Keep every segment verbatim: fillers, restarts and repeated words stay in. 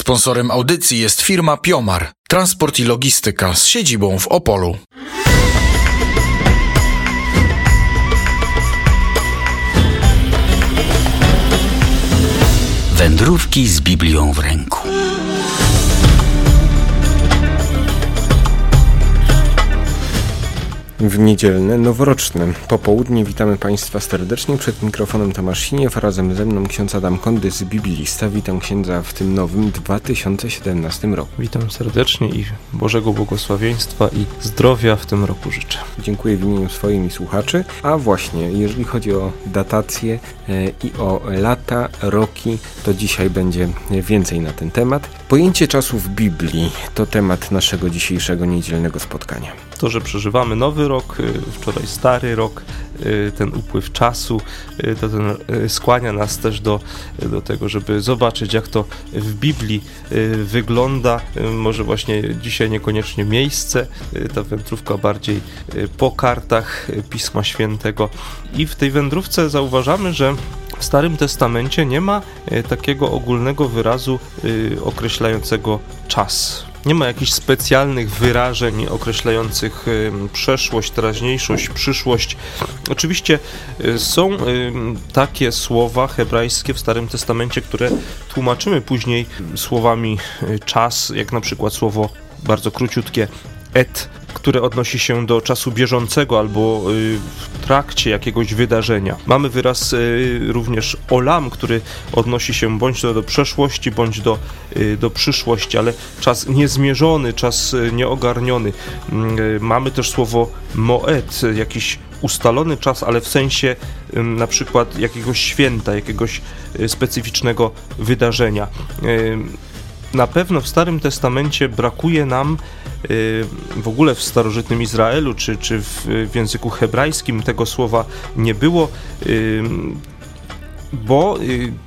Sponsorem audycji jest firma Piomar, transport i logistyka z siedzibą w Opolu. Wędrówki z Biblią w ręku. W niedzielne, noworoczne popołudnie witamy Państwa serdecznie. Przed mikrofonem Tomasz Siniew, razem ze mną ksiądz Adam Kondys, biblista. Witam księdza w tym nowym dwa tysiące siedemnastym roku. Witam serdecznie i Bożego błogosławieństwa i zdrowia w tym roku życzę. Dziękuję w imieniu swoim i słuchaczy. A właśnie, jeżeli chodzi o datację e, i o lata, roki, to dzisiaj będzie więcej na ten temat. Pojęcie czasu w Biblii to temat naszego dzisiejszego niedzielnego spotkania. To, że przeżywamy nowy rok, wczoraj stary rok, ten upływ czasu, to ten skłania nas też do, do tego, żeby zobaczyć, jak to w Biblii wygląda. Może właśnie dzisiaj niekoniecznie miejsce, ta wędrówka bardziej po kartach Pisma Świętego. I w tej wędrówce zauważamy, że w Starym Testamencie nie ma takiego ogólnego wyrazu określającego czas. Nie ma jakichś specjalnych wyrażeń określających y, przeszłość, teraźniejszość, przyszłość. Oczywiście y, są y, takie słowa hebrajskie w Starym Testamencie, które tłumaczymy później słowami y, czas, jak na przykład słowo bardzo króciutkie et, które odnosi się do czasu bieżącego albo y, w trakcie jakiegoś wydarzenia. Mamy wyraz y, również olam, który odnosi się bądź do, do przeszłości, bądź do, y, do przyszłości, ale czas niezmierzony, czas y, nieogarniony. Y, mamy też słowo moed, jakiś ustalony czas, ale w sensie y, na przykład jakiegoś święta, jakiegoś y, specyficznego wydarzenia. Y, Na pewno w Starym Testamencie brakuje nam w ogóle w starożytnym Izraelu, czy, czy w, w języku hebrajskim tego słowa nie było, bo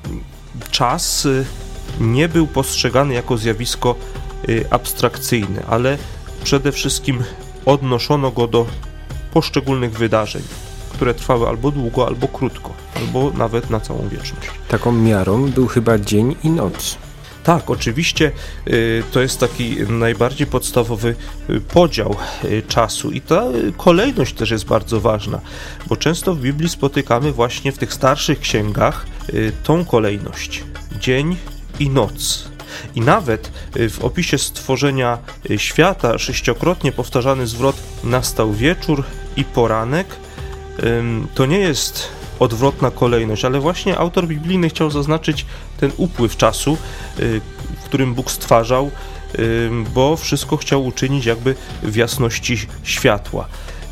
czas nie był postrzegany jako zjawisko abstrakcyjne, ale przede wszystkim odnoszono go do poszczególnych wydarzeń, które trwały albo długo, albo krótko, albo nawet na całą wieczność. Taką miarą był chyba dzień i noc. Tak, oczywiście y, to jest taki najbardziej podstawowy y, podział y, czasu i ta y, kolejność też jest bardzo ważna, bo często w Biblii spotykamy właśnie w tych starszych księgach y, tą kolejność, dzień i noc. I nawet y, w opisie stworzenia y, świata sześciokrotnie powtarzany zwrot nastał wieczór i poranek, y, to nie jest odwrotna kolejność, ale właśnie autor biblijny chciał zaznaczyć ten upływ czasu, w którym Bóg stwarzał, bo wszystko chciał uczynić jakby w jasności światła.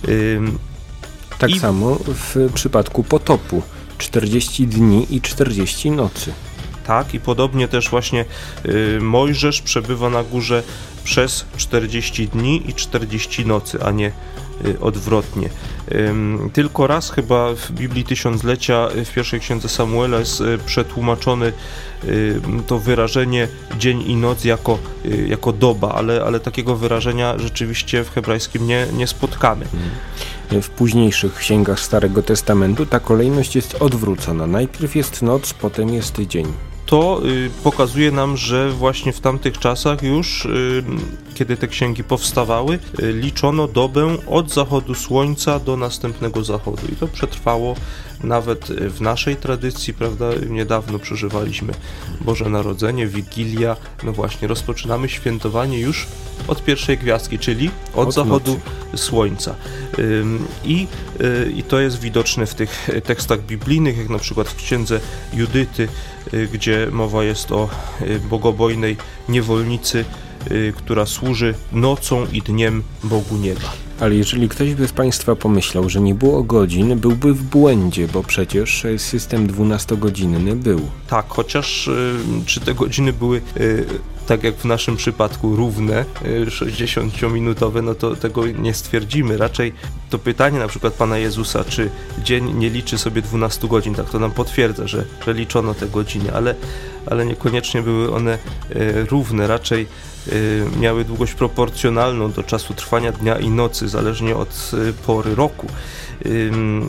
Tak I... samo w przypadku potopu. czterdzieści dni i czterdzieści nocy. Tak, i podobnie też właśnie Mojżesz przebywa na górze przez czterdzieści dni i czterdzieści nocy, a nie odwrotnie. Tylko raz chyba w Biblii Tysiąclecia w pierwszej księdze Samuela jest przetłumaczony to wyrażenie dzień i noc jako, jako doba, ale, ale takiego wyrażenia rzeczywiście w hebrajskim nie, nie spotkamy. W późniejszych księgach Starego Testamentu ta kolejność jest odwrócona. Najpierw jest noc, potem jest dzień. To y, pokazuje nam, że właśnie w tamtych czasach już, y, kiedy te księgi powstawały, y, liczono dobę od zachodu słońca do następnego zachodu. I to przetrwało nawet w naszej tradycji, prawda? Niedawno przeżywaliśmy Boże Narodzenie, Wigilia. No właśnie, rozpoczynamy świętowanie już od pierwszej gwiazdki, czyli od, od zachodu nocy. Słońca. Y, i, y, I to jest widoczne w tych tekstach biblijnych, jak na przykład w księdze Judyty, gdzie mowa jest o bogobojnej niewolnicy, która służy nocą i dniem Bogu nieba. Ale jeżeli ktoś by z Państwa pomyślał, że nie było godzin, byłby w błędzie, bo przecież system dwunastogodzinny był. Tak, chociaż y, czy te godziny były y, tak jak w naszym przypadku równe, y, sześćdziesięciominutowe, no to tego nie stwierdzimy. Raczej to pytanie na przykład Pana Jezusa, czy dzień nie liczy sobie dwunastu godzin, tak to nam potwierdza, że, że liczono te godziny, ale, ale niekoniecznie były one y, równe, raczej y, miały długość proporcjonalną do czasu trwania dnia i nocy, zależnie od y, pory roku. Y,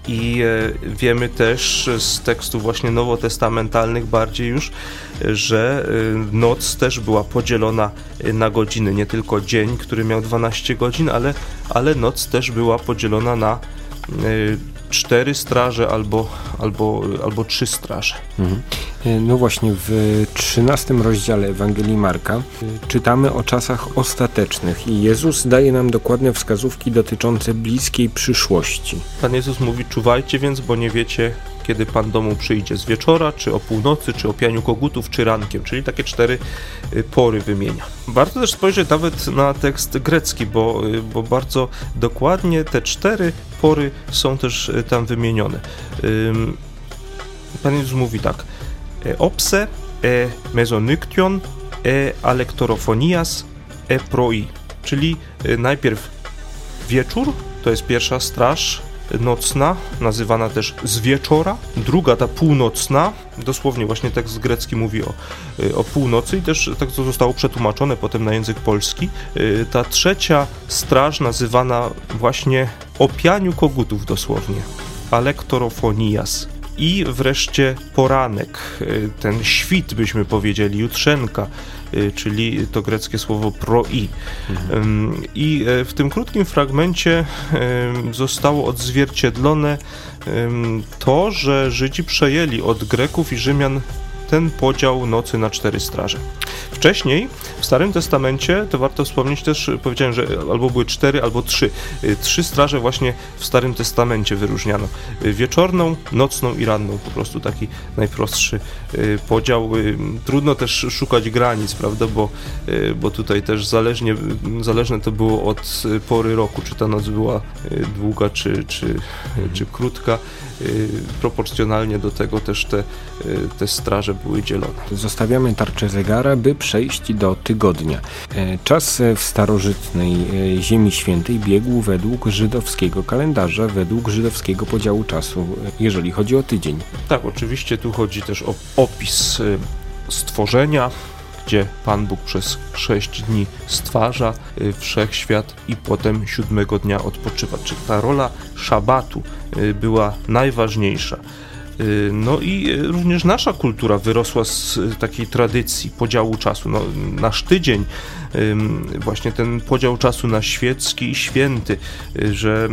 I wiemy też z tekstów właśnie nowotestamentalnych bardziej już, że noc też była podzielona na godziny, nie tylko dzień, który miał dwanaście godzin, ale, ale noc też była podzielona na cztery straże albo, albo, albo trzy straże. Mhm. No właśnie, w trzynastym rozdziale Ewangelii Marka czytamy o czasach ostatecznych i Jezus daje nam dokładne wskazówki dotyczące bliskiej przyszłości. Pan Jezus mówi: czuwajcie więc, bo nie wiecie, kiedy Pan domu przyjdzie, z wieczora, czy o północy, czy o pianiu kogutów, czy rankiem, czyli takie cztery pory wymienia. Warto też spojrzeć nawet na tekst grecki, bo, bo bardzo dokładnie te cztery pory są też tam wymienione. Pan Jezus mówi tak: opse, e mezonyktion, e alektorofonias, e proi, czyli najpierw wieczór, to jest pierwsza straż nocna, nazywana też z wieczora, druga ta północna, dosłownie właśnie tekst grecki mówi o, o północy i też tak to zostało przetłumaczone potem na język polski. Ta trzecia straż nazywana właśnie o pianiu kogutów dosłownie, alektorofonias. I wreszcie poranek, ten świt byśmy powiedzieli, jutrzenka, czyli to greckie słowo proi. Mhm. I w tym krótkim fragmencie zostało odzwierciedlone to, że Żydzi przejęli od Greków i Rzymian ten podział nocy na cztery straże. Wcześniej, w Starym Testamencie, to warto wspomnieć też, powiedziałem, że albo były cztery, albo trzy. Trzy straże właśnie w Starym Testamencie wyróżniano. Wieczorną, nocną i ranną, po prostu taki najprostszy podział. Trudno też szukać granic, prawda, bo, bo tutaj też zależnie, zależne to było od pory roku, czy ta noc była długa, czy, czy, czy krótka. Proporcjonalnie do tego też te, te straże były dzielone. Zostawiamy tarczę zegara, by przejść do tygodnia. Czas w starożytnej Ziemi Świętej biegł według żydowskiego kalendarza, według żydowskiego podziału czasu, jeżeli chodzi o tydzień. Tak, oczywiście tu chodzi też o opis stworzenia, gdzie Pan Bóg przez sześć dni stwarza wszechświat i potem siódmego dnia odpoczywa. Czyli ta rola szabatu była najważniejsza. No i również nasza kultura wyrosła z takiej tradycji podziału czasu. No, nasz tydzień, właśnie ten podział czasu na świecki i święty, że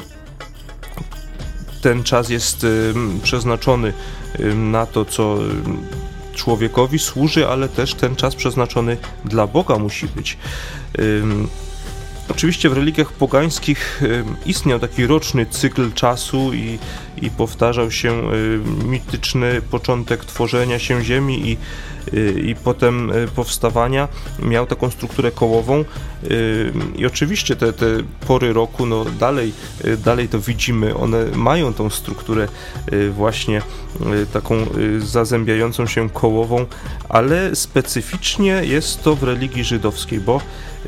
ten czas jest przeznaczony na to, co człowiekowi służy, ale też ten czas przeznaczony dla Boga musi być. Oczywiście w religiach pogańskich istniał taki roczny cykl czasu i, i powtarzał się mityczny początek tworzenia się Ziemi i, i potem powstawania. Miał taką strukturę kołową i oczywiście te, te pory roku, no dalej, dalej to widzimy, one mają tą strukturę właśnie taką zazębiającą się kołową, ale specyficznie jest to w religii żydowskiej, bo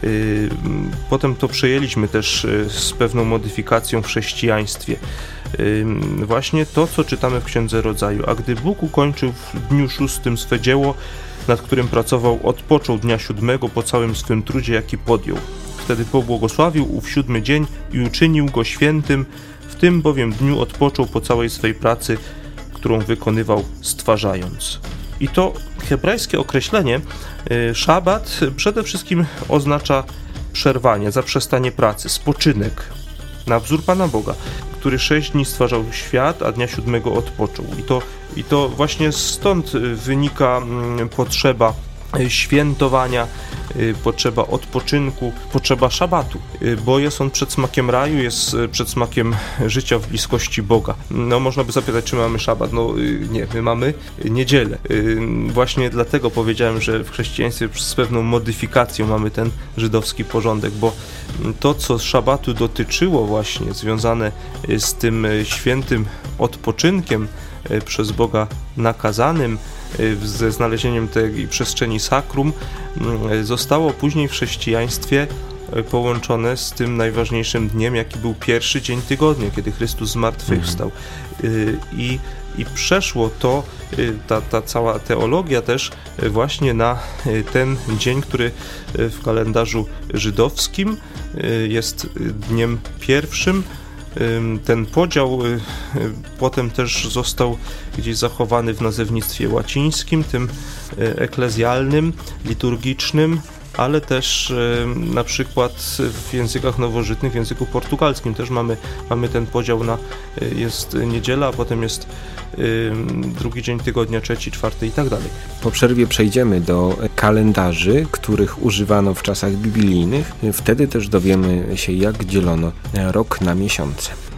potem to przejęliśmy też z pewną modyfikacją w chrześcijaństwie. Właśnie to, co czytamy w Księdze Rodzaju. A gdy Bóg ukończył w dniu szóstym swe dzieło, nad którym pracował, odpoczął dnia siódmego po całym swym trudzie, jaki podjął. Wtedy pobłogosławił ów siódmy dzień i uczynił go świętym, w tym bowiem dniu odpoczął po całej swej pracy, którą wykonywał stwarzając. I to hebrajskie określenie szabat przede wszystkim oznacza przerwanie, zaprzestanie pracy, spoczynek na wzór Pana Boga, który sześć dni stwarzał świat, a dnia siódmego odpoczął. I to, i to właśnie stąd wynika potrzeba świętowania, potrzeba odpoczynku, potrzeba szabatu, bo jest on przed smakiem raju, jest przed smakiem życia w bliskości Boga. No można by zapytać, czy mamy szabat? No nie, my mamy niedzielę. Właśnie dlatego powiedziałem, że w chrześcijaństwie z pewną modyfikacją mamy ten żydowski porządek, bo to, co szabatu dotyczyło właśnie, związane z tym świętym odpoczynkiem przez Boga nakazanym, ze znalezieniem tej przestrzeni sakrum, zostało później w chrześcijaństwie połączone z tym najważniejszym dniem, jaki był pierwszy dzień tygodnia, kiedy Chrystus zmartwychwstał. I, i przeszło to, ta, ta cała teologia też właśnie na ten dzień, który w kalendarzu żydowskim jest dniem pierwszym, Ten podział potem też został gdzieś zachowany w nazewnictwie łacińskim, tym eklezjalnym, liturgicznym, ale też na przykład w językach nowożytnych, w języku portugalskim też mamy, mamy ten podział na jest niedziela, a potem jest drugi dzień tygodnia, trzeci, czwarty i tak dalej. Po przerwie przejdziemy do kalendarzy, których używano w czasach biblijnych. Wtedy też dowiemy się, jak dzielono rok na miesiące.